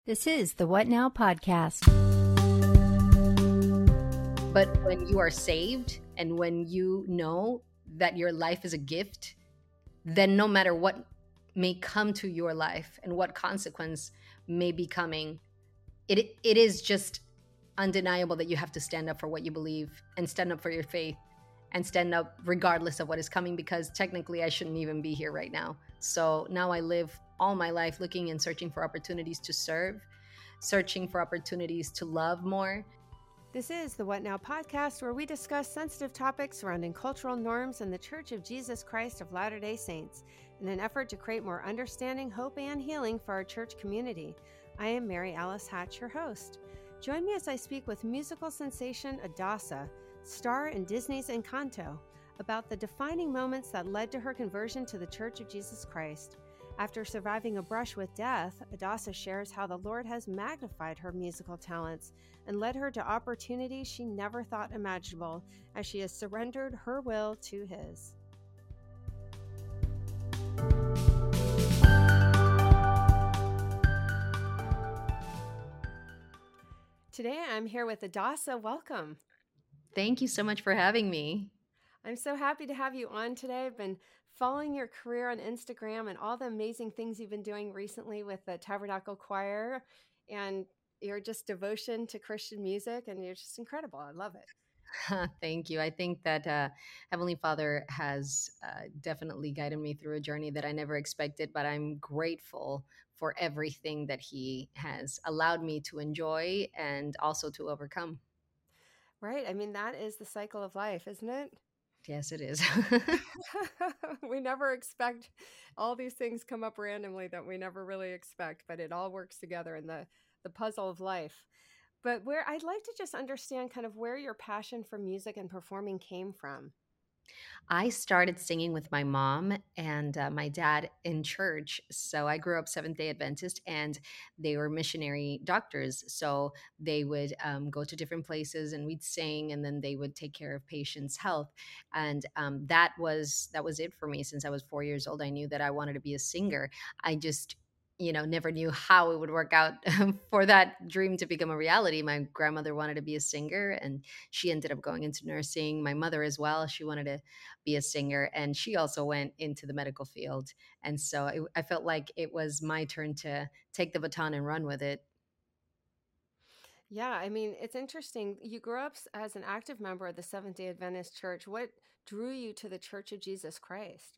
This is the What Now podcast. But when you are saved and when you know that your life is a gift, then no matter what may come to your life and what consequence may be coming, it is just undeniable that you have to stand up for what you believe and stand up for your faith and stand up regardless of what is coming, because technically I shouldn't even be here right now. So now I live all my life looking and searching for opportunities to serve, searching for opportunities to love more. This is the What Now podcast, where we discuss sensitive topics surrounding cultural norms and the Church of Jesus Christ of Latter-day Saints in an effort to create more understanding, hope, and healing for our church community. I am Mary Alice Hatch, your host. Join me as I speak with musical sensation Adassa, star in Disney's Encanto, about the defining moments that led to her conversion to the Church of Jesus Christ. After surviving a brush with death, Adassa shares how the Lord has magnified her musical talents and led her to opportunities she never thought imaginable as she has surrendered her will to His. Today I'm here with Adassa. Welcome. Thank you so much for having me. I'm so happy to have you on today. I've been following your career on Instagram and all the amazing things you've been doing recently with the Tabernacle Choir and your just devotion to Christian music, and you're just incredible. I love it. Thank you. I think that Heavenly Father has definitely guided me through a journey that I never expected, but I'm grateful for everything that He has allowed me to enjoy and also to overcome. Right. I mean, that is the cycle of life, isn't it? Yes, it is. We never expect all these things come up randomly that we never really expect, but it all works together in the puzzle of life. But where I'd like to just understand kind of where your passion for music and performing came from. I started singing with my mom and my dad in church. So I grew up Seventh-day Adventist, and they were missionary doctors. So they would go to different places, and we'd sing, and then they would take care of patients' health. And that was it for me. Since I was 4 years old, I knew that I wanted to be a singer. I just never knew how it would work out for that dream to become a reality. My grandmother wanted to be a singer, and she ended up going into nursing. My mother as well, she wanted to be a singer, and she also went into the medical field. And so I felt like it was my turn to take the baton and run with it. Yeah, I mean, it's interesting. You grew up as an active member of the Seventh-day Adventist Church. What drew you to the Church of Jesus Christ?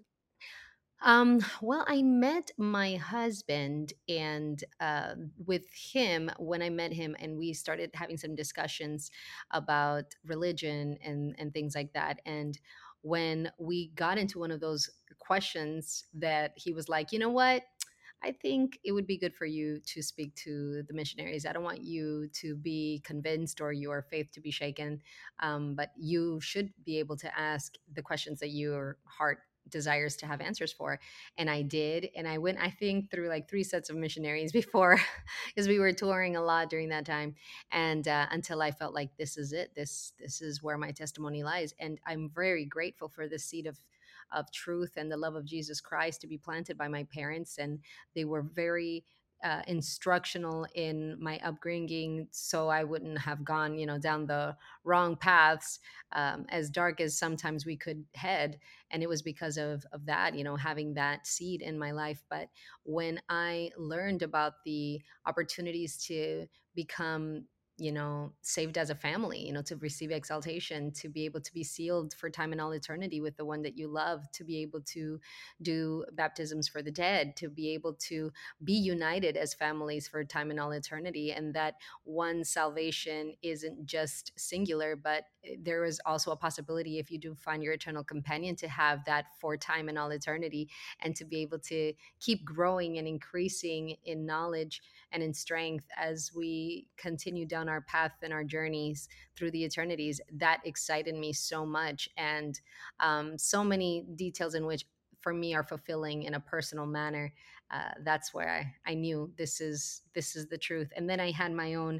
Well, I met my husband, and with him, when I met him, and we started having some discussions about religion and things like that. And when we got into one of those questions, that he was like, you know what? I think it would be good for you to speak to the missionaries. I don't want you to be convinced or your faith to be shaken, but you should be able to ask the questions that your heart desires to have answers for. And I did. And I went, I think, through like 3 sets of missionaries before, because we were touring a lot during that time. And until I felt like this is it, this is where my testimony lies. And I'm very grateful for the seed of truth and the love of Jesus Christ to be planted by my parents. And they were very instructional in my upbringing, so I wouldn't have gone, down the wrong paths, as dark as sometimes we could head. And it was because of that, having that seed in my life. But when I learned about the opportunities to become saved as a family, to receive exaltation, to be able to be sealed for time and all eternity with the one that you love, to be able to do baptisms for the dead, to be able to be united as families for time and all eternity, and that one salvation isn't just singular, but there is also a possibility, if you do find your eternal companion, to have that for time and all eternity, and to be able to keep growing and increasing in knowledge and in strength as we continue down our path and our journeys through the eternities. That excited me so much. And so many details in which for me are fulfilling in a personal manner. That's where I knew this is the truth. And then I had my own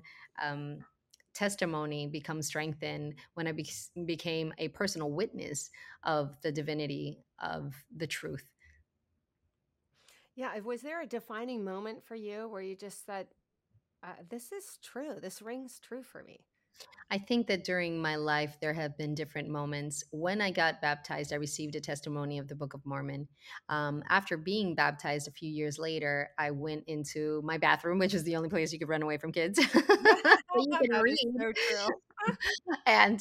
testimony become strengthened when I became a personal witness of the divinity of the truth. Yeah, was there a defining moment for you where you just said, This is true. This rings true for me. I think that during my life, there have been different moments. When I got baptized, I received a testimony of the Book of Mormon. After being baptized a few years later, I went into my bathroom, which is the only place you could run away from kids. So you can That is read. so true. And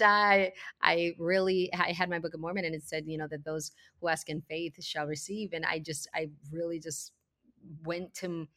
I really, I had my Book of Mormon, and it said, that those who ask in faith shall receive. And I really just went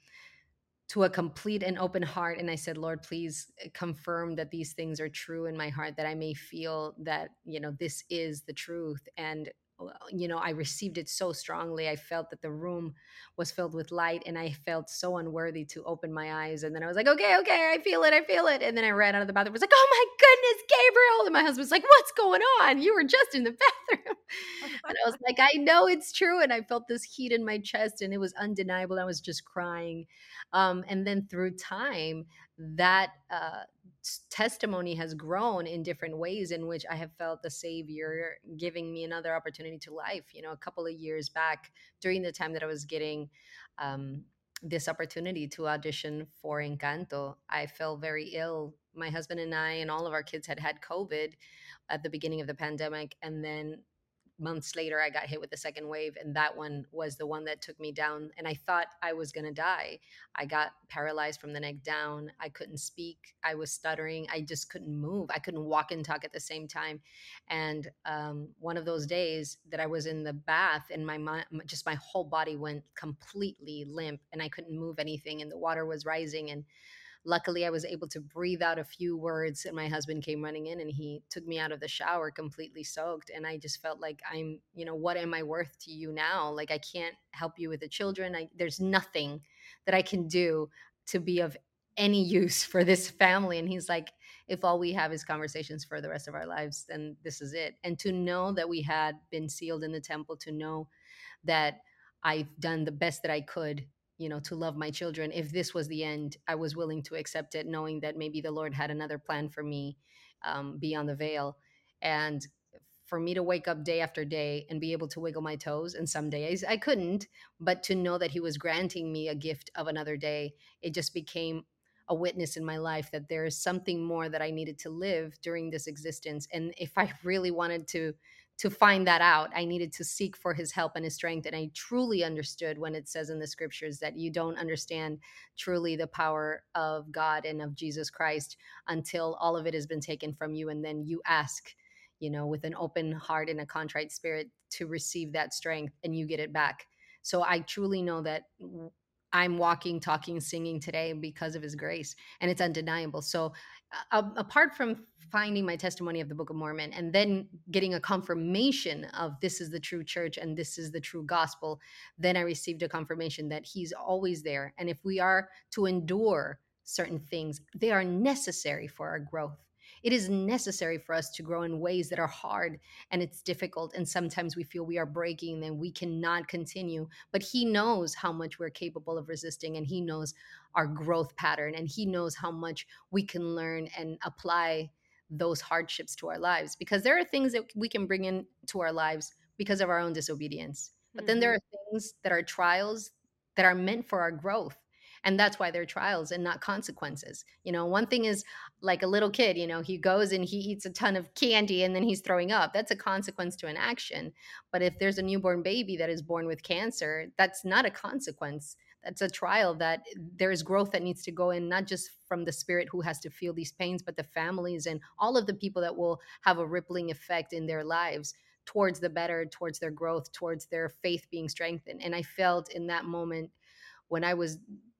to a complete and open heart, and I said, Lord, please confirm that these things are true in my heart, that I may feel that this is the truth. And I received it so strongly. I felt that the room was filled with light, and I felt so unworthy to open my eyes. And then I was like, okay, I feel it, and then I ran out of the bathroom. I was like, oh my goodness, Gabriel. And my husband's like, what's going on? You were just in the bathroom. And I was like, I know it's true. And I felt this heat in my chest, and it was undeniable. I was just crying. And then through time, that testimony has grown in different ways in which I have felt the Savior giving me another opportunity to life. A couple of years back, during the time that I was getting um, this opportunity to audition for Encanto, I fell very ill. My husband and I and all of our kids had COVID at the beginning of the pandemic. And then months later, I got hit with the second wave, and that one was the one that took me down. And I thought I was going to die. I got paralyzed from the neck down. I couldn't speak. I was stuttering. I just couldn't move. I couldn't walk and talk at the same time. And one of those days that I was in the bath, and my mind, just my whole body went completely limp, and I couldn't move anything. And the water was rising, and luckily I was able to breathe out a few words, and my husband came running in, and he took me out of the shower completely soaked. And I just felt like, what am I worth to you now? Like, I can't help you with the children. There's nothing that I can do to be of any use for this family. And he's like, if all we have is conversations for the rest of our lives, then this is it. And to know that we had been sealed in the temple, to know that I've done the best that I could, to love my children. If this was the end, I was willing to accept it, knowing that maybe the Lord had another plan for me beyond the veil. And for me to wake up day after day and be able to wiggle my toes, and some days I couldn't, but to know that He was granting me a gift of another day, it just became a witness in my life that there is something more that I needed to live during this existence. And if I really wanted to find that out, I needed to seek for His help and His strength. And I truly understood when it says in the scriptures that you don't understand truly the power of God and of Jesus Christ until all of it has been taken from you. And then you ask, with an open heart and a contrite spirit, to receive that strength, and you get it back. So I truly know that I'm walking, talking, singing today because of His grace, and it's undeniable. So, apart from finding my testimony of the Book of Mormon and then getting a confirmation of this is the true church and this is the true gospel, then I received a confirmation that He's always there. And if we are to endure certain things, they are necessary for our growth. It is necessary for us to grow in ways that are hard and it's difficult. And sometimes we feel we are breaking and we cannot continue. But He knows how much we're capable of resisting, and He knows our growth pattern, and He knows how much we can learn and apply those hardships to our lives, because there are things that we can bring into our lives because of our own disobedience, but then there Hmm. are things that are trials that are meant for our growth, and that's why they're trials and not consequences. One thing is, like a little kid, he goes and he eats a ton of candy and then he's throwing up. That's a consequence to an action. But if there's a newborn baby that is born with cancer, that's not a consequence. That's a trial, that there is growth that needs to go in, not just from the spirit who has to feel these pains, but the families and all of the people that will have a rippling effect in their lives towards the better, towards their growth, towards their faith being strengthened. And I felt in that moment, when I was,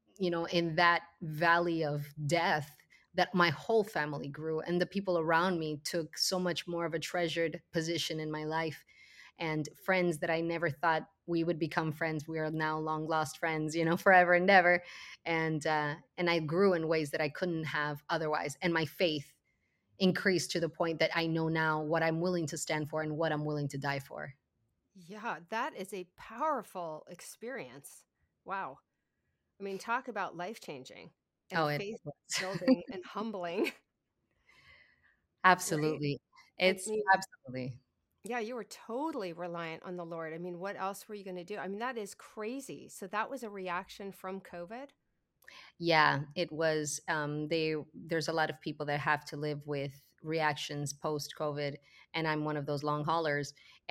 in that valley of death, that my whole family grew and the people around me took so much more of a treasured position in my life. And friends that I never thought we would become friends, we are now long lost friends, forever and ever. And I grew in ways that I couldn't have otherwise, and my faith increased to the point that I know now what I'm willing to stand for and what I'm willing to die for. Yeah, that is a powerful experience. Wow. I mean, talk about life changing and Oh, it faith was. building and humbling, right? Absolutely. I It's mean, absolutely. yeah, you were totally reliant on the Lord. I mean, what else were you going to do? I mean, that is crazy. So that was a reaction from COVID. Yeah, it was. There's a lot of people that have to live with reactions post COVID, and I'm one of those long haulers.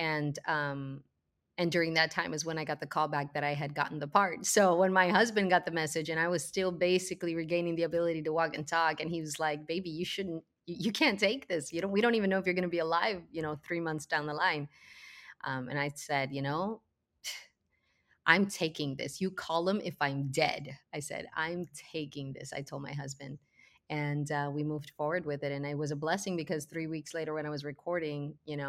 And during that time is when I got the call back that I had gotten the part. So when my husband got the message, and I was still basically regaining the ability to walk and talk, and he was like, "Baby, you shouldn't. You can't take this. We don't even know if you're going to be alive. 3 months down the line." And I said, I'm taking this. You call him if I'm dead. I said, I'm taking this. I told my husband. And we moved forward with it. And it was a blessing because 3 weeks later, when I was recording,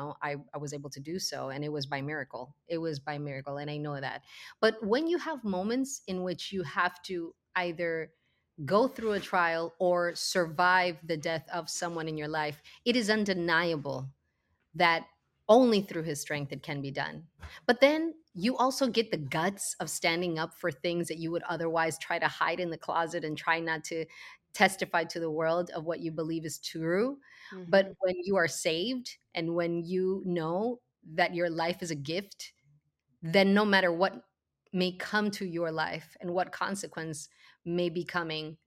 I was able to do so. And it was by miracle. It was by miracle. And I know that. But when you have moments in which you have to either go through a trial or survive the death of someone in your life, it is undeniable that only through his strength it can be done. But then you also get the guts of standing up for things that you would otherwise try to hide in the closet and try not to testify to the world of what you believe is true. But Hmm. when you are saved and when you know that your life is a gift, then no matter what may come to your life and what consequence may be coming,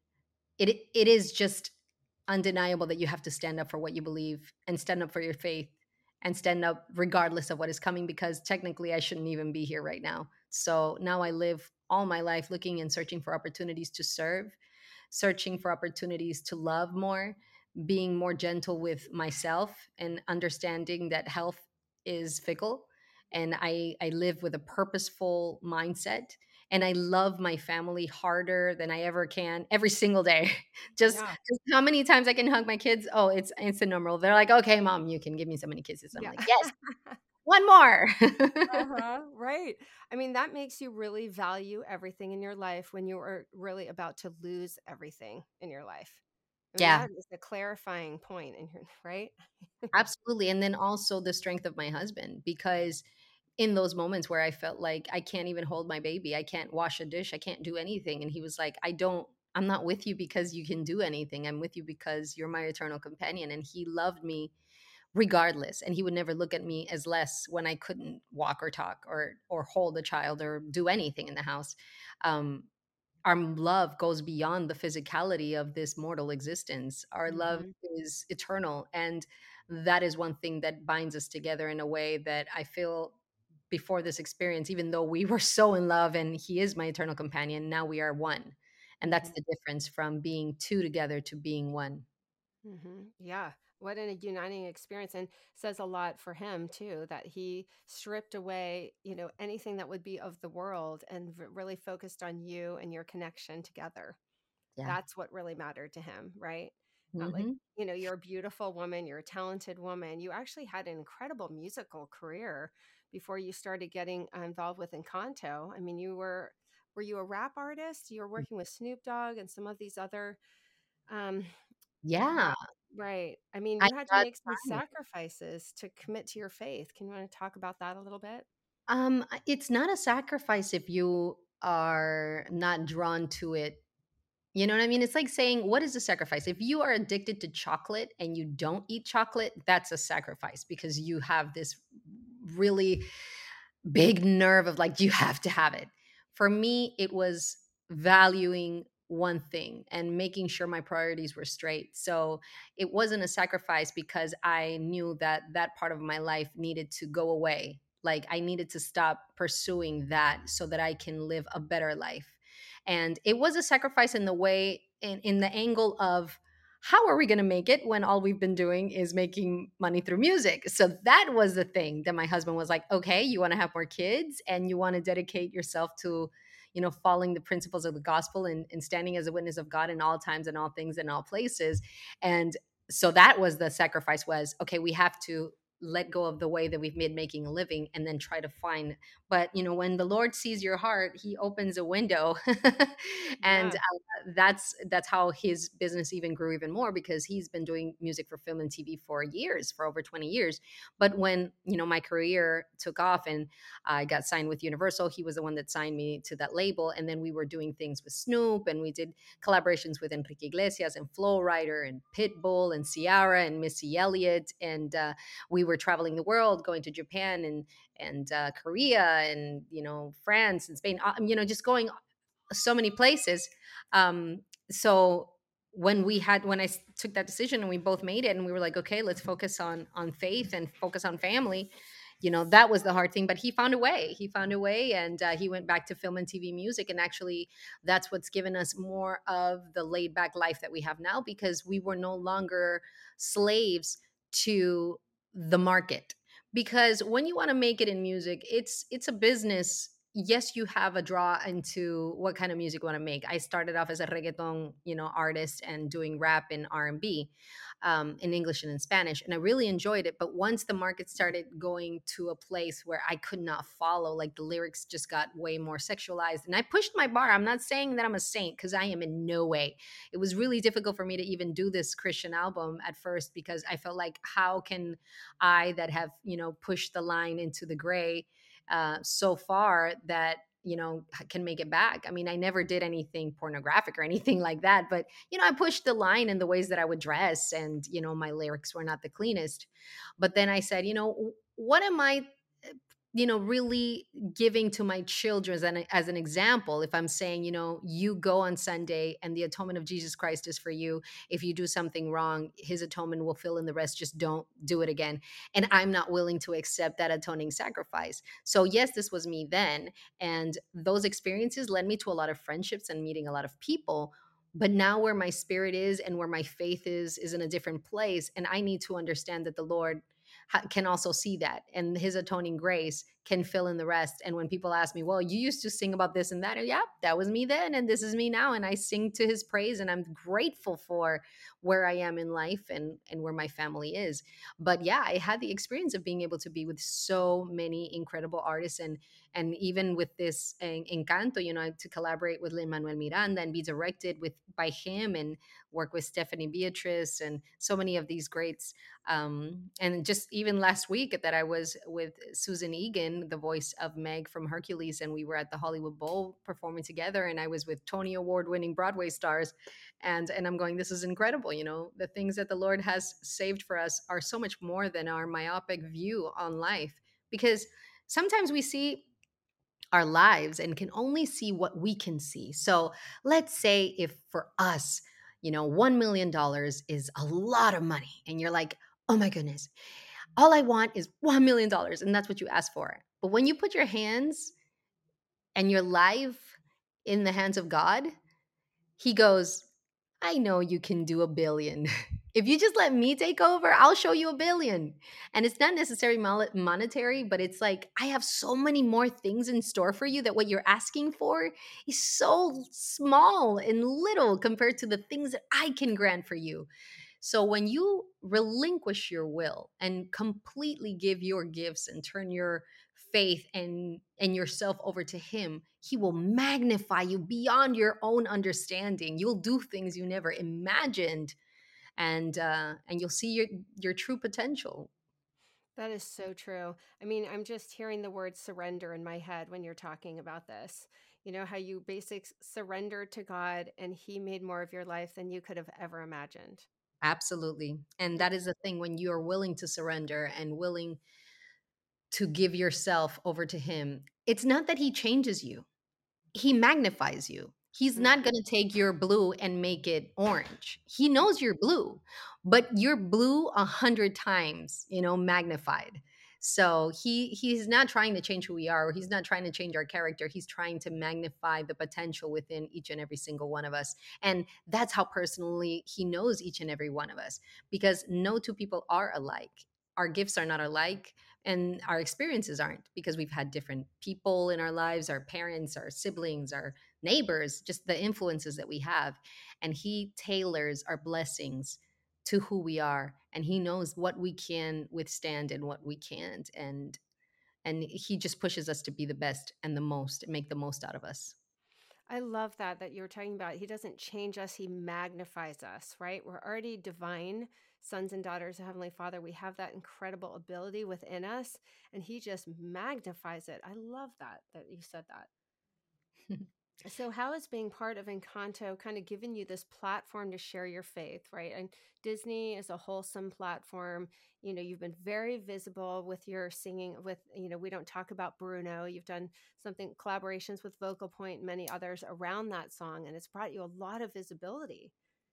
it is just undeniable that you have to stand up for what you believe and stand up for your faith and stand up regardless of what is coming, because technically I shouldn't even be here right now. So now I live all my life looking and searching for opportunities to serve, searching for opportunities to love more, being more gentle with myself, and understanding that health is fickle. And I live with a purposeful mindset. And I love my family harder than I ever can every single day. Yeah. Just how many times I can hug my kids? Oh, it's a number. They're like, okay, mom, you can give me so many kisses. I'm Yeah. like, yes, one more. Uh-huh, right. I mean, that makes you really value everything in your life when you are really about to lose everything in your life. I mean, Yeah. that is a clarifying point in your right? Absolutely. And then also the strength of my husband, because in those moments where I felt like I can't even hold my baby, I can't wash a dish, I can't do anything. And he was like, I'm not with you because you can do anything. I'm with you because you're my eternal companion. And he loved me regardless. And he would never look at me as less when I couldn't walk or talk or hold a child or do anything in the house. Um, our love goes beyond the physicality of this mortal existence. Our love Mhm. is eternal. And that is one thing that binds us together in a way that I feel before this experience, even though we were so in love and he is my eternal companion, now we are one. And that's Mhm. the difference from being two together to being one. Yeah. What a uniting experience, and says a lot for him too, that he stripped away, anything that would be of the world and really focused on you and your connection together. Yeah. That's what really mattered to him, right? Not like, Hmm. you're a beautiful woman, you're a talented woman. You actually had an incredible musical career before you started getting involved with Encanto. I mean, were you a rap artist? You were working with Snoop Dogg and some of these other um Yeah. rap, right. I mean, I you had to got make some signed. sacrifices to commit to your faith. Can you want to talk about that a little bit? It's not a sacrifice if you are not drawn to it. You know what I mean? It's like saying, what is a sacrifice? If you are addicted to chocolate and you don't eat chocolate, that's a sacrifice because you have this really big nerve of like, you have to have it. For me, it was valuing one thing and making sure my priorities were straight. So it wasn't a sacrifice because I knew that that part of my life needed to go away. Like I needed to stop pursuing that so that I can live a better life. And it was a sacrifice in the way, in the angle of, how are we going to make it when all we've been doing is making money through music? So that was the thing that my husband was like, okay, you want to have more kids and you want to dedicate yourself to, following the principles of the gospel and standing as a witness of God in all times and all things and all places. And so that was the sacrifice, was, okay, we have to let go of the way that we've made making a living and then try to find. But when the Lord sees your heart, he opens a window. And Yeah. that's how his business even grew even more, because he's been doing music for film and TV for years, for over 20 years. But when my career took off and I got signed with Universal, he was the one that signed me to that label. And then we were doing things with Snoop, and we did collaborations with Enrique Iglesias and Flo Rida and Pitbull and Ciara and Missy Elliott. And we were traveling the world, going to Japan and Korea and France and Spain, just going so many places. Um, so when took that decision and we both made it and we were like, okay, let's focus on faith and focus on family. That was the hard thing, but he found a way. He found a way, and he went back to film and TV music. And actually, that's what's given us more of the laid back life that we have now, because we were no longer slaves to the market. Because when you want to make it in music, it's a business. Yes, you have a draw into what kind of music you want to make. I started off as a reggaeton, artist, and doing rap and R&B, in English and in Spanish, and I really enjoyed it. But once the market started going to a place where I could not follow, like the lyrics just got way more sexualized, and I pushed my bar. I'm not saying that I'm a saint, because I am in no way. It was really difficult for me to even do this Christian album at first, because I felt like, how can I, that have pushed the line into the gray so far, that can make it back. I mean, I never did anything pornographic or anything like that, but I pushed the line in the ways that I would dress, and my lyrics were not the cleanest. But then I said, what am I really giving to my children as an example? If I'm saying, you go on Sunday and the atonement of Jesus Christ is for you. If you do something wrong, his atonement will fill in the rest. Just don't do it again. And I'm not willing to accept that atoning sacrifice. So yes, this was me then. And those experiences led me to a lot of friendships and meeting a lot of people. But now where my spirit is and where my faith is in a different place. And I need to understand that the Lord can also see that, and his atoning grace can fill in the rest. And when people ask me, well, you used to sing about this and that, yeah, that was me then, and this is me now, and I sing to his praise, and I'm grateful for where I am in life, and where my family is. But yeah, I had the experience of being able to be with so many incredible artists, and even with this Encanto, to collaborate with Lin Manuel Miranda and be directed with by him, and work with Stephanie Beatrice and so many of these greats. And just even last week that I was with Susan Egan, the voice of Meg from Hercules, and we were at the Hollywood Bowl performing together, and I was with Tony Award winning Broadway stars. And I'm going, this is incredible. The things that the Lord has saved for us are so much more than our myopic view on life. Because sometimes we see our lives and can only see what we can see. So let's say if for us, $1 million is a lot of money, and you're like, oh my goodness, all I want is $1 million. And that's what you ask for. But when you put your hands and your life in the hands of God, he goes, I know you can do 1 billion. If you just let me take over, I'll show you 1 billion. And it's not necessarily monetary, but it's like, I have so many more things in store for you, that what you're asking for is so small and little compared to the things that I can grant for you. So when you relinquish your will and completely give your gifts and turn your faith and yourself over to him, he will magnify you beyond your own understanding. You'll do things you never imagined, and you'll see your true potential. That is so true. I mean, I'm just hearing the word surrender in my head when you're talking about this. You know, how you basic surrender to God and he made more of your life than you could have ever imagined. Absolutely. And that is the thing, when you are willing to surrender and willing to give yourself over to him, it's not that he changes you, he magnifies you. He's Mm. not going to take your blue and make it orange. He knows you're blue, but you're blue 100 times, magnified. So he's not trying to change who we are, or he's not trying to change our character. He's trying to magnify the potential within each and every single one of us. And that's how personally he knows each and every one of us, because no two people are alike. Our gifts are not alike, and our experiences aren't, because we've had different people in our lives, our parents, our siblings, our neighbors, just the influences that we have. And he tailors our blessings to who we are, and he knows what we can withstand and what we can't. And he just pushes us to be the best and the most, make the most out of us. I love that you were talking about. He doesn't change us, he magnifies us, right? We're already divine sons and daughters of Heavenly Father. We have that incredible ability within us, and he just magnifies it. I love that you said that. So, how is being part of Encanto kind of given you this platform to share your faith, right? And Disney is a wholesome platform. You know, you've been very visible with your singing with, we don't talk about Bruno. You've done something collaborations with Vocal Point and many others around that song, and it's brought you a lot of visibility.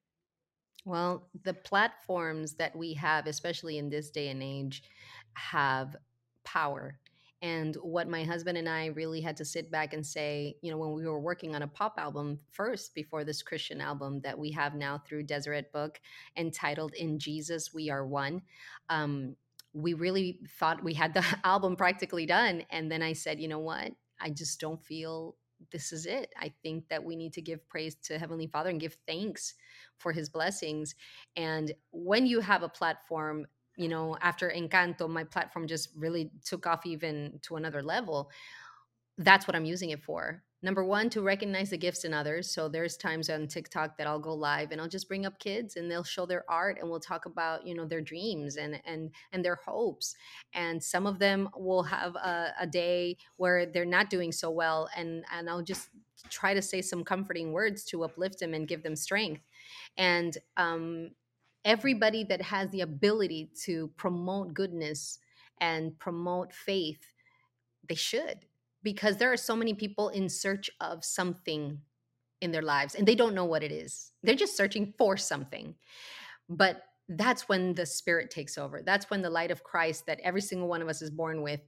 Well, the platforms that we have, especially in this day and age, have power. And what my husband and I really had to sit back and say, when we were working on a pop album first before this Christian album that we have now through Deseret Book, entitled In Jesus We Are One, um, we really thought we had the album practically done. And then I said, you know what? I just don't feel this is it. I think that we need to give praise to Heavenly Father and give thanks for his blessings. And when you have a platform, after Encanto, my platform just really took off even to another level. That's what I'm using it for. Number one, to recognize the gifts in others. So there's times on TikTok that I'll go live and I'll just bring up kids and they'll show their art and we'll talk about, their dreams and their hopes. And some of them will have a day where they're not doing so well, and I'll just try to say some comforting words to uplift them and give them strength. And everybody that has the ability to promote goodness and promote faith, they should, because there are so many people in search of something in their lives and they don't know what it is. They're just searching for something. But that's when the spirit takes over. That's when the light of Christ that every single one of us is born with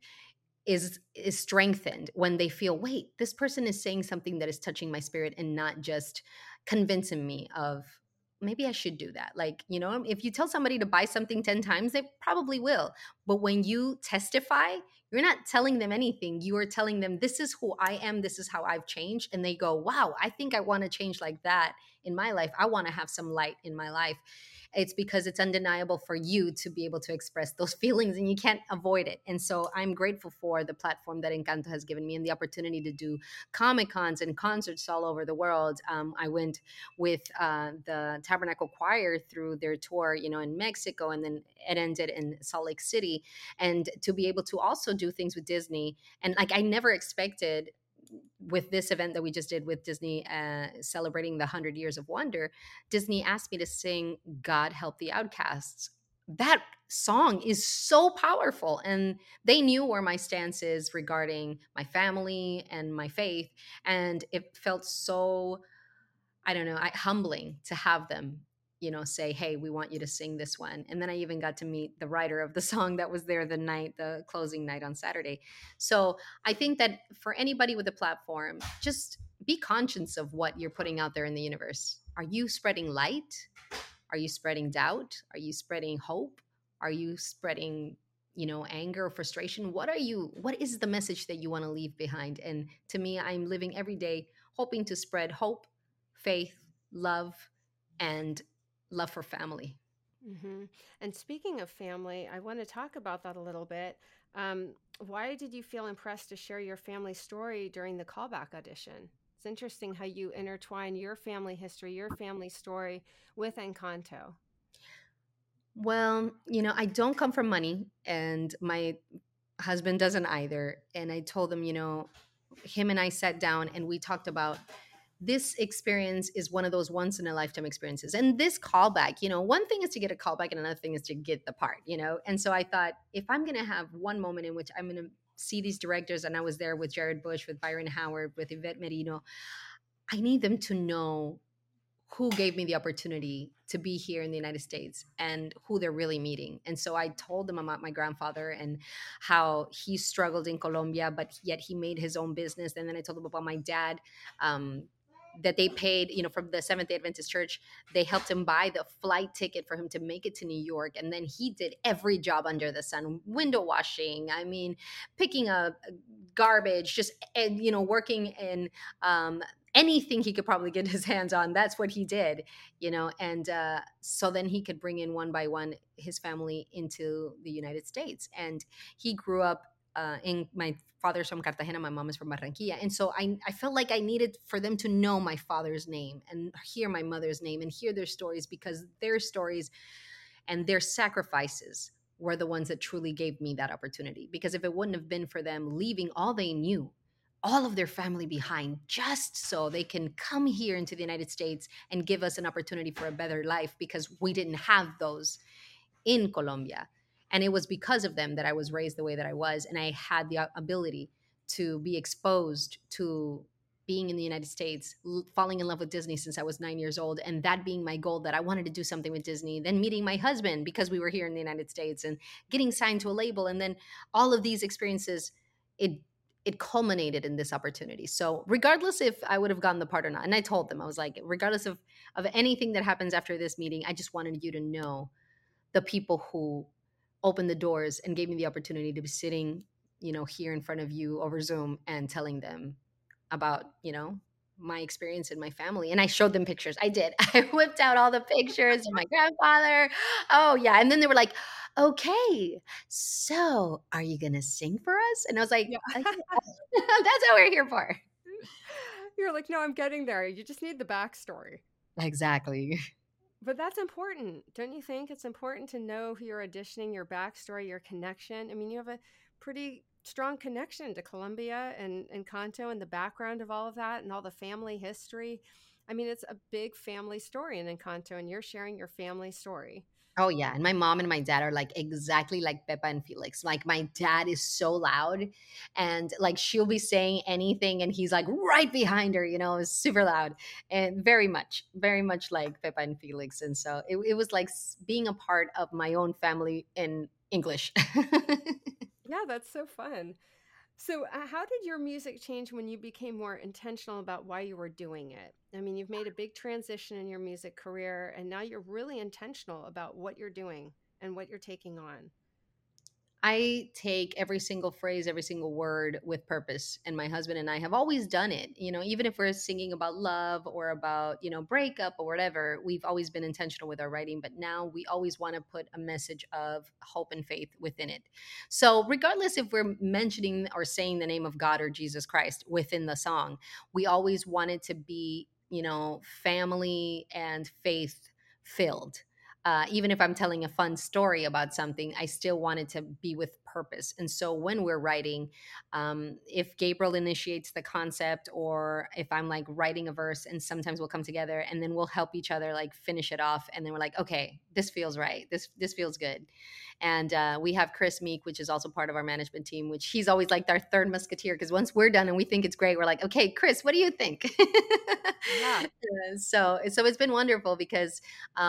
is strengthened, when they feel, wait, this person is saying something that is touching my spirit and not just convincing me of maybe I should do that. Like, if you tell somebody to buy something 10 times, they probably will. But when you testify, you're not telling them anything. You are telling them, this is who I am, this is how I've changed. And they go, wow, I think I want to change like that in my life. I want to have some light in my life. It's because it's undeniable for you to be able to express those feelings and you can't avoid it. And so I'm grateful for the platform that Encanto has given me and the opportunity to do Comic Cons and concerts all over the world. I went with the Tabernacle Choir through their tour, in Mexico, and then it ended in Salt Lake City. And to be able to also do things with Disney, and like I never expected, with this event that we just did with Disney, celebrating the 100 Years of Wonder, Disney asked me to sing God Help the Outcasts. That song is so powerful. And they knew where my stance is regarding my family and my faith. And it felt so, I don't know, humbling to have them, say, hey, we want you to sing this one. And then I even got to meet the writer of the song that was there the closing night on Saturday. So I think that for anybody with a platform, just be conscious of what you're putting out there in the universe. Are you spreading light? Are you spreading doubt? Are you spreading hope? Are you spreading, anger or frustration? What is the message that you want to leave behind? And to me, I'm living every day hoping to spread hope, faith, love, and love for family. Hmm. And speaking of family, I want to talk about that a little bit. Why did you feel impressed to share your family story during the callback audition? It's interesting how you intertwine your family history, your family story with Encanto. Well, I don't come from money, and my husband doesn't either. And I told him, him and I sat down and we talked about this experience is one of those once in a lifetime experiences. And this callback, one thing is to get a callback and another thing is to get the part. And so I thought, if I'm going to have one moment in which I'm going to see these directors, and I was there with Jared Bush, with Byron Howard, with Yvette Merino, I need them to know who gave me the opportunity to be here in the United States and who they're really meeting. And so I told them about my grandfather and how he struggled in Colombia, but yet he made his own business. And then I told them about my dad, um, that they paid, from the Seventh day Adventist Church, they helped him buy the flight ticket for him to make it to New York. And then he did every job under the sun, window washing, I mean, picking up garbage, just, working in, anything he could probably get his hands on. That's what he did, and so then he could bring in one by one his family into the United States. And he grew up, in my father's from Cartagena, my mom is from Barranquilla. And so I felt like I needed for them to know my father's name and hear my mother's name and hear their stories, because their stories and their sacrifices were the ones that truly gave me that opportunity. Because if it wouldn't have been for them leaving all they knew, all of their family behind just so they can come here into the United States and give us an opportunity for a better life because we didn't have those in Colombia. And it was because of them that I was raised the way that I was. And I had the ability to be exposed to being in the United States, falling in love with Disney since I was 9 years old, and that being my goal that I wanted to do something with Disney, then meeting my husband because we were here in the United States and getting signed to a label. And then all of these experiences, it it culminated in this opportunity. So regardless if I would have gotten the part or not, and I told them, I was like, regardless of anything that happens after this meeting, I just wanted you to know the people who opened the doors and gave me the opportunity to be sitting, here in front of you over Zoom and telling them about, my experience in my family. And I showed them pictures. I did. I whipped out all the pictures of my grandfather. Oh, yeah. And then they were like, okay, so are you going to sing for us? And I was like, Yeah. yeah, that's what we're here for. You're like, no, I'm getting there. You just need the backstory. Exactly. But that's important. Don't you think it's important to know who you're auditioning, your backstory, your connection? I mean, you have a pretty strong connection to Colombia and Kanto and the background of all of that and all the family history. I mean, it's a big family story in Encanto, and you're sharing your family story. Oh yeah, and my mom and my dad are like exactly like Peppa and Felix. Like my dad is so loud, and like she'll be saying anything, and he's like right behind her. It's super loud, and very much like Peppa and Felix. And so it was like being a part of my own family in English. Yeah, that's so fun. So, how did your music change when you became more intentional about why you were doing it? I mean, you've made a big transition in your music career, and now you're really intentional about what you're doing and what you're taking on. I take every single phrase, every single word with purpose. And my husband and I have always done it. Even if we're singing about love or about, breakup or whatever, we've always been intentional with our writing. But now we always want to put a message of hope and faith within it. So, regardless if we're mentioning or saying the name of God or Jesus Christ within the song, we always want it to be, family and faith filled. Even if I'm telling a fun story about something, I still want it to be with purpose. And so when we're writing, if Gabriel initiates the concept, or if I'm like writing a verse, and sometimes we'll come together and then we'll help each other like finish it off, and then we're like, okay, this feels right. This feels good. And we have Chris Meek, which is also part of our management team, which he's always like our third musketeer, because once we're done and we think it's great, we're like, okay, Chris, what do you think? Yeah. So it's been wonderful because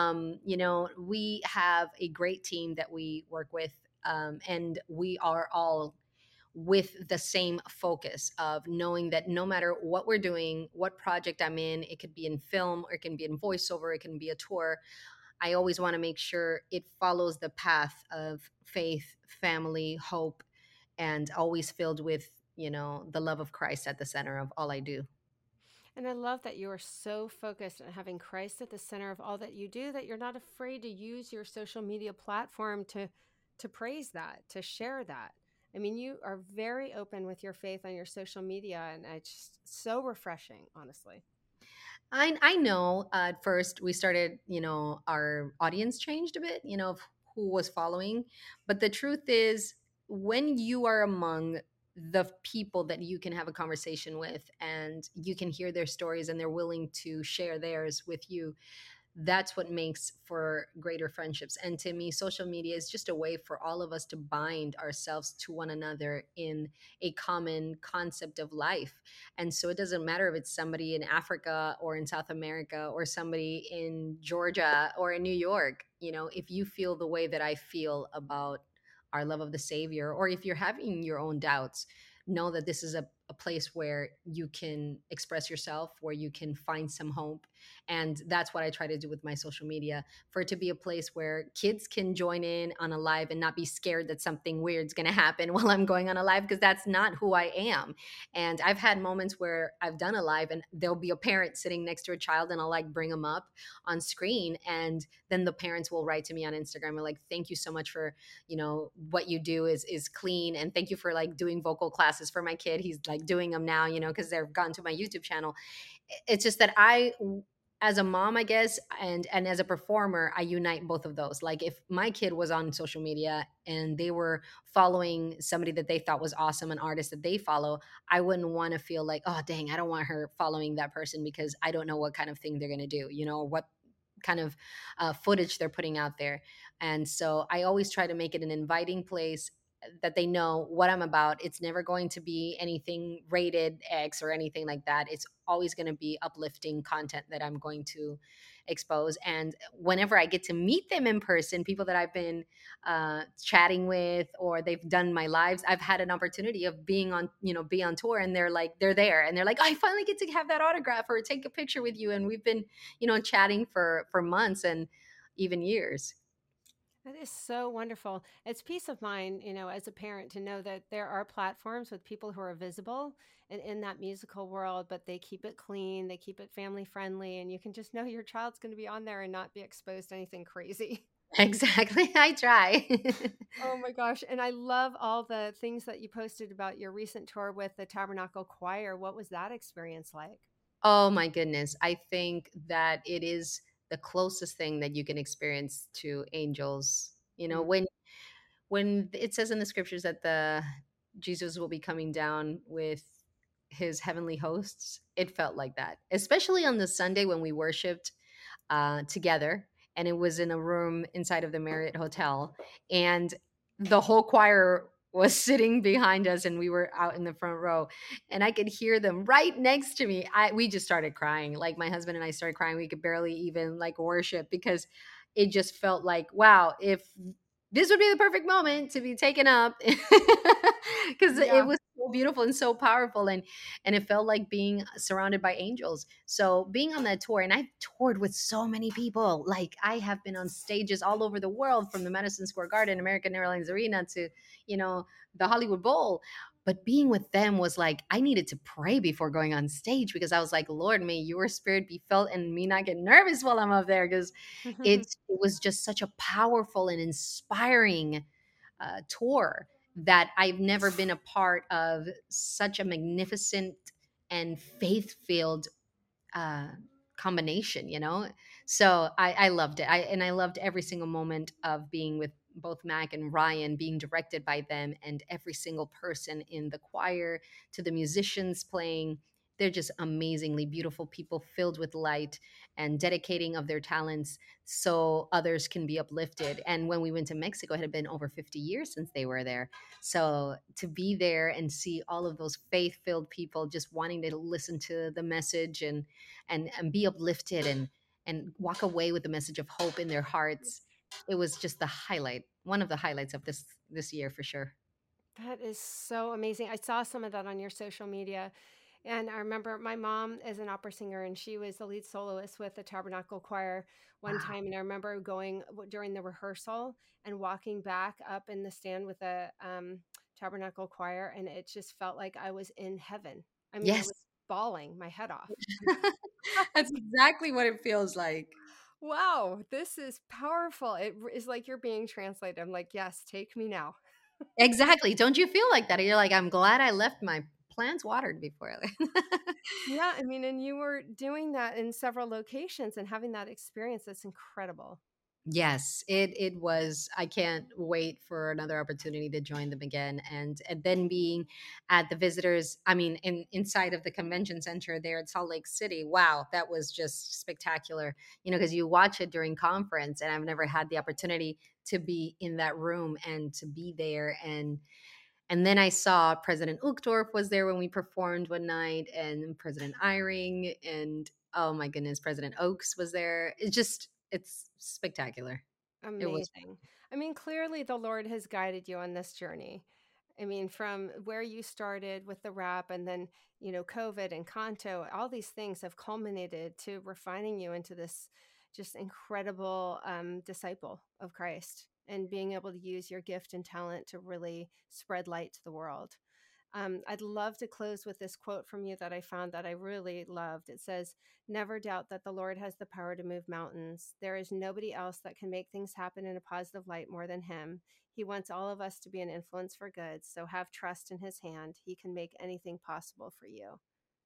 we have a great team that we work with, and we are all with the same focus of knowing that no matter what we're doing, what project I'm in, it could be in film or it can be in voiceover, it can be a tour. I always want to make sure it follows the path of faith, family, hope, and always filled with, the love of Christ at the center of all I do. And I love that you are so focused on having Christ at the center of all that you do that you're not afraid to use your social media platform to praise that, to share that. I mean, you are very open with your faith on your social media, and it's just so refreshing, honestly. I know at first we started, our audience changed a bit, of who was following. But the truth is, when you are among the people that you can have a conversation with and you can hear their stories and they're willing to share theirs with you, that's what makes for greater friendships. And to me, social media is just a way for all of us to bind ourselves to one another in a common concept of life. And so it doesn't matter if it's somebody in Africa or in South America or somebody in Georgia or in New York. If you feel the way that I feel about our love of the Savior, or if you're having your own doubts, know that this is a place where you can express yourself, where you can find some hope. And that's what I try to do with my social media, for it to be a place where kids can join in on a live and not be scared that something weird's going to happen while I'm going on a live, because that's not who I am. And I've had moments where I've done a live and there'll be a parent sitting next to a child, and I'll like bring them up on screen, and then the parents will write to me on Instagram and like, thank you so much for, what you do is clean, and thank you for like doing vocal classes for my kid. He's like doing them now, because they've gone to my YouTube channel. It's just that I as a mom, I guess, and as a performer, I unite both of those. Like if my kid was on social media and they were following somebody that they thought was awesome, an artist that they follow, I wouldn't want to feel like, oh dang, I don't want her following that person because I don't know what kind of thing they're going to do, or what kind of footage they're putting out there. And so I always try to make it an inviting place that they know what I'm about. It's never going to be anything rated X or anything like that. It's always going to be uplifting content that I'm going to expose. And whenever I get to meet them in person, people that I've been chatting with or they've done my lives, I've had an opportunity of being on, be on tour, and they're there and they're like, I finally get to have that autograph or take a picture with you. And we've been, chatting for months and even years. That is so wonderful. It's peace of mind, as a parent to know that there are platforms with people who are visible and in that musical world, but they keep it clean, they keep it family friendly, and you can just know your child's going to be on there and not be exposed to anything crazy. Exactly. I try. Oh my gosh. And I love all the things that you posted about your recent tour with the Tabernacle Choir. What was that experience like? Oh my goodness. I think that it is the closest thing that you can experience to angels. Mm. When it says in the scriptures that the Jesus will be coming down with his heavenly hosts, it felt like that. Especially on the Sunday when we worshiped together, and it was in a room inside of the Marriott Hotel, and the whole choir was sitting behind us, and we were out in the front row, and I could hear them right next to me. We just started crying. Like my husband and I started crying. We could barely even like worship because it just felt like, wow, if this would be the perfect moment to be taken up because it Yeah. was so beautiful and so powerful, and it felt like being surrounded by angels. So being on that tour, and I've toured with so many people. Like I have been on stages all over the world, from the Madison Square Garden, American Airlines Arena, to the Hollywood Bowl. But being with them was like I needed to pray before going on stage, because I was like, Lord, may your spirit be felt and me not get nervous while I'm up there, because it was just such a powerful and inspiring tour that I've never been a part of such a magnificent and faith filled uh, combination, So I loved it. I loved every single moment of being with both Mac and Ryan, being directed by them, and every single person in the choir, to the musicians playing. They're just amazingly beautiful people, filled with light and dedicating of their talents so others can be uplifted. And when we went to Mexico, it had been over 50 years since they were there. So to be there and see all of those faith-filled people just wanting to listen to the message and be uplifted and walk away with the message of hope in their hearts, it was just the highlight, one of the highlights of this year for sure. That is so amazing. I saw some of that on your social media. And I remember my mom is an opera singer, and she was the lead soloist with the Tabernacle Choir one Wow. time. And I remember going during the rehearsal and walking back up in the stand with the Tabernacle Choir, and it just felt like I was in heaven. I mean, I was Yes. bawling my head off. That's exactly what it feels like. Wow, this is powerful. Is like you're being translated. I'm like, yes, take me now. Exactly. Don't you feel like that? You're like, I'm glad I left my plants watered before I left. Yeah, I mean, and you were doing that in several locations and having that experience. That's incredible. Yes, it was. I can't wait for another opportunity to join them again, and then being at the visitors. I mean, inside of the convention center there at Salt Lake City. Wow, that was just spectacular. Because you watch it during conference, and I've never had the opportunity to be in that room and to be there, and then I saw President Uchtdorf was there when we performed one night, and President Eyring, and oh my goodness, President Oaks was there. It's spectacular. It was. Amazing. I mean, clearly the Lord has guided you on this journey. I mean, from where you started with the rap and then, COVID and Kanto, all these things have culminated to refining you into this just incredible disciple of Christ and being able to use your gift and talent to really spread light to the world. I'd love to close with this quote from you that I found that I really loved. It says, "Never doubt that the Lord has the power to move mountains. There is nobody else that can make things happen in a positive light more than Him. He wants all of us to be an influence for good, so have trust in His hand. He can make anything possible for you."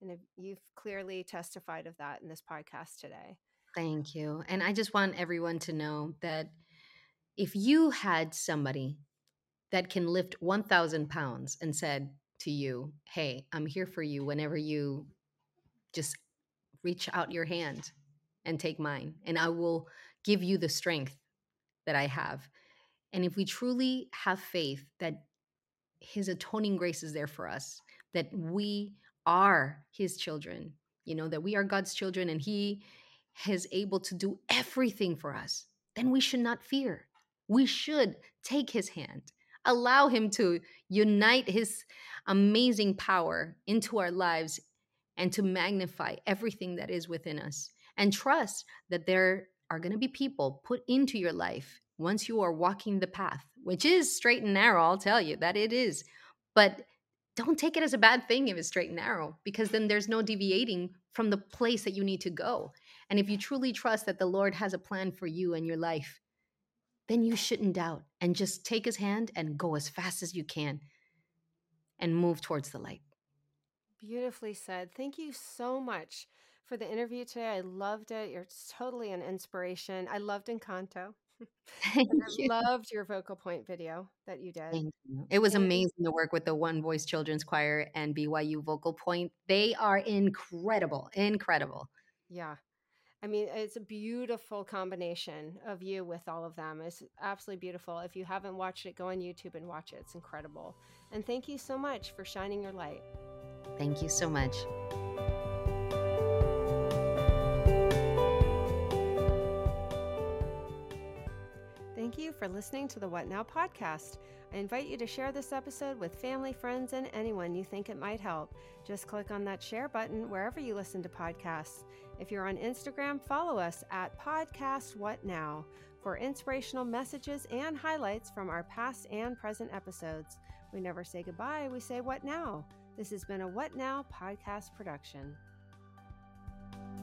And you've clearly testified of that in this podcast today. Thank you. And I just want everyone to know that if you had somebody that can lift 1,000 pounds and said to you, hey, I'm here for you whenever you just reach out your hand and take mine, and I will give you the strength that I have. And if we truly have faith that his atoning grace is there for us, that we are his children, that we are God's children and he is able to do everything for us, then we should not fear. We should take his hand, allow him to unite his amazing power into our lives and to magnify everything that is within us, and trust that there are going to be people put into your life once you are walking the path, which is straight and narrow. I'll tell you that it is. But don't take it as a bad thing if it's straight and narrow, because then there's no deviating from the place that you need to go. And if you truly trust that the Lord has a plan for you and your life, then you shouldn't doubt, and just take his hand and go as fast as you can and move towards the light. Beautifully said. Thank you so much for the interview today. I loved it. You're totally an inspiration. I loved Encanto. Thank And I you. loved your vocal point video that you did. Thank you. It was And amazing to work with the One Voice Children's Choir and BYU Vocal Point. They are incredible, incredible. yeah, I mean, it's a beautiful combination of you with all of them. It's absolutely beautiful. If you haven't watched it, go on YouTube and watch it. It's incredible. And thank you so much for shining your light. Thank you so much. Thank you for listening to the What Now podcast. I invite you to share this episode with family, friends, and anyone you think it might help. Just click on that share button wherever you listen to podcasts. If you're on Instagram, follow us at Podcast What Now for inspirational messages and highlights from our past and present episodes. We never say goodbye, we say what now. This has been a What Now podcast production.